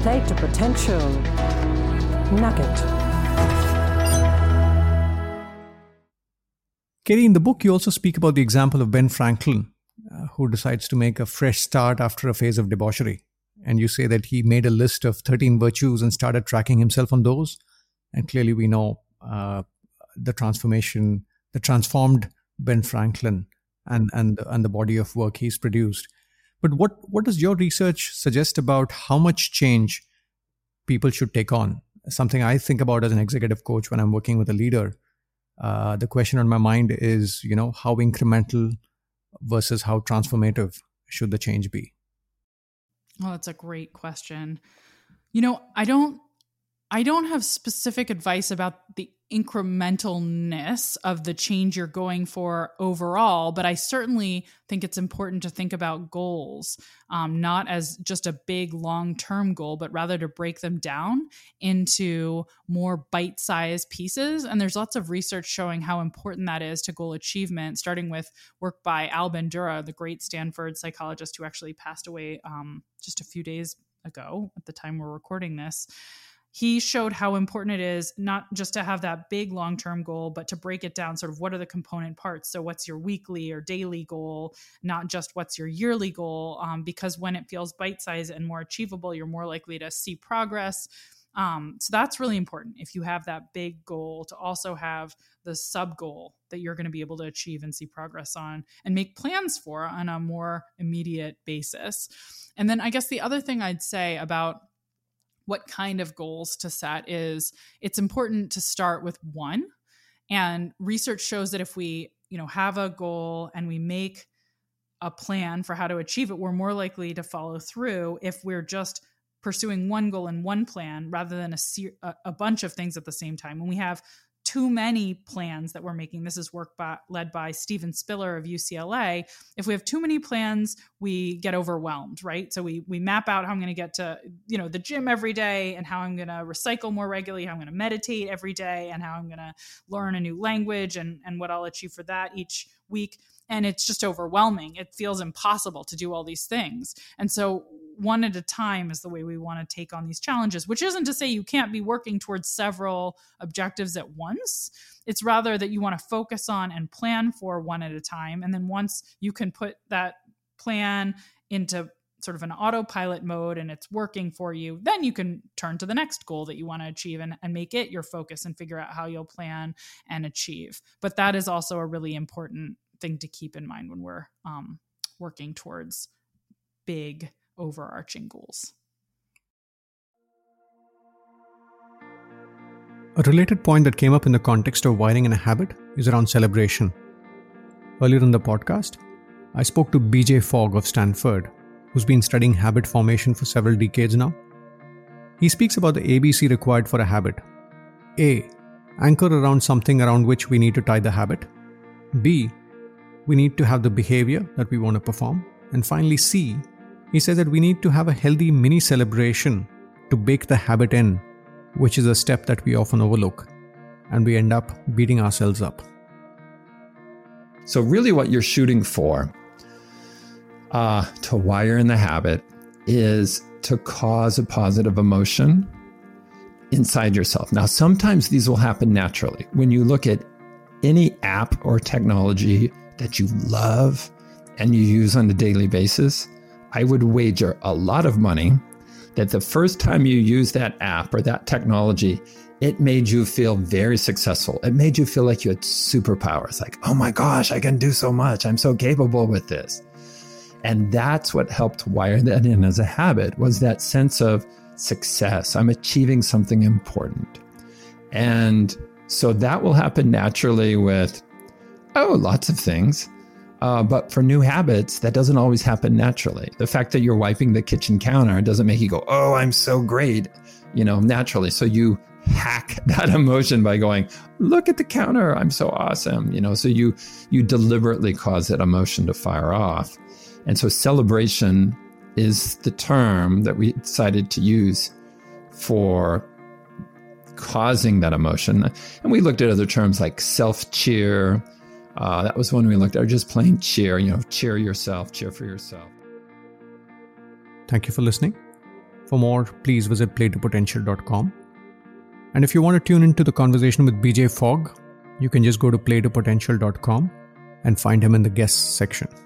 Play to potential. Nugget. Katie, in the book, you also speak about the example of Ben Franklin, who decides to make a fresh start after a phase of debauchery. And you say that he made a list of 13 virtues and started tracking himself on those. And clearly we know the transformation, the transformed Ben Franklin and the body of work he's produced. But what does your research suggest about how much change people should take on? Something I think about as an executive coach when I'm working with a leader. The question on my mind is, how incremental versus how transformative should the change be? Oh, that's a great question. I don't have specific advice about the incrementalness of the change you're going for overall, but I certainly think it's important to think about goals, not as just a big long-term goal, but rather to break them down into more bite-sized pieces. And there's lots of research showing how important that is to goal achievement, starting with work by Al Bandura, the great Stanford psychologist who actually passed away just a few days ago at the time we're recording this. He showed how important it is not just to have that big long-term goal, but to break it down, sort of what are the component parts. So what's your weekly or daily goal, not just what's your yearly goal, because when it feels bite-sized and more achievable, you're more likely to see progress. So that's really important. If you have that big goal, to also have the sub-goal that you're going to be able to achieve and see progress on and make plans for on a more immediate basis. And then I guess the other thing I'd say about what kind of goals to set is it's important to start with one. And research shows that if we, have a goal and we make a plan for how to achieve it, we're more likely to follow through if we're just pursuing one goal and one plan rather than a bunch of things at the same time. When we have too many plans that we're making, this is work led by Steven Spiller of UCLA. If we have too many plans, we get overwhelmed, right? So we map out how I'm going to get to, the gym every day and how I'm going to recycle more regularly, how I'm going to meditate every day and how I'm going to learn a new language and what I'll achieve for that each week. And it's just overwhelming. It feels impossible to do all these things. And so one at a time is the way we want to take on these challenges, which isn't to say you can't be working towards several objectives at once. It's rather that you want to focus on and plan for one at a time. And then once you can put that plan into sort of an autopilot mode and it's working for you, then you can turn to the next goal that you want to achieve and make it your focus and figure out how you'll plan and achieve. But that is also a really important thing to keep in mind when we're working towards big overarching goals. A related point that came up in the context of wiring in a habit is around celebration. Earlier in the podcast, I spoke to BJ Fogg of Stanford, who's been studying habit formation for several decades now. He speaks about the ABC required for a habit. A, anchor around something around which we need to tie the habit. B, we need to have the behavior that we want to perform. And finally, C, he says that we need to have a healthy mini celebration to bake the habit in, which is a step that we often overlook, and we end up beating ourselves up. So really what you're shooting for to wire in the habit is to cause a positive emotion inside yourself. Now, sometimes these will happen naturally. When you look at any app or technology that you love and you use on a daily basis, I would wager a lot of money that the first time you use that app or that technology, it made you feel very successful. It made you feel like you had superpowers, like, oh my gosh, I can do so much. I'm so capable with this. And that's what helped wire that in as a habit, was that sense of success. I'm achieving something important. And so that will happen naturally with, lots of things. But for new habits, that doesn't always happen naturally. The fact that you're wiping the kitchen counter doesn't make you go, oh, I'm so great, naturally. So you hack that emotion by going, look at the counter, I'm so awesome. So you deliberately cause that emotion to fire off. And so celebration is the term that we decided to use for causing that emotion. And we looked at other terms like self-cheer. That was one we looked at, or just plain cheer, cheer yourself, cheer for yourself. Thank you for listening. For more, please visit playtopotential.com. And if you want to tune into the conversation with BJ Fogg, you can just go to playtopotential.com and find him in the guests section.